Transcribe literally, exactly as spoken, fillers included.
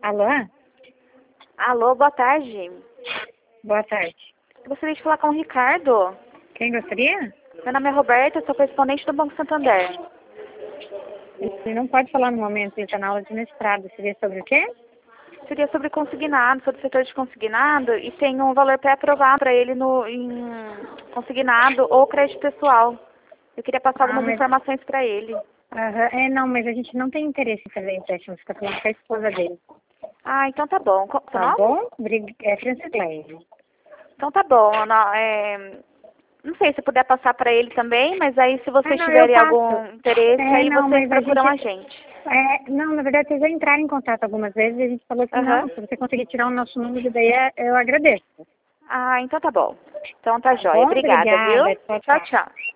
Alô? Alô, boa tarde. Boa tarde. Eu gostaria de falar com o Ricardo. Quem gostaria? Meu nome é Roberta, eu sou correspondente do Banco Santander. Ele não pode falar no momento, ele está na aula de mestrado. Seria sobre o quê? Seria sobre consignado, sobre o setor de consignado, e tem um valor pré-aprovado para ele no, em consignado ou crédito pessoal. Eu queria passar Ah, algumas mas... informações para ele. Aham, é, não, mas a gente não tem interesse em fazer empréstimo, fica falando com a esposa dele. Ah, então tá bom. Qual seu Tá nome? bom? Brig- É Francilene. Então tá bom. Não, é, não sei se puder passar para ele também, mas aí se Ah, vocês não, eu tiverem passo. algum interesse, É, aí não, vocês mas a procuram a gente... gente. É, não, na verdade, vocês já entraram em contato algumas vezes e a gente falou assim, Aham. não, se você conseguir tirar o nosso número, daí é- eu agradeço. Ah, então tá bom. Então tá Tá jóia. bom? Obrigada, viu? Obrigada. Tchau, Tchau, tchau. tchau.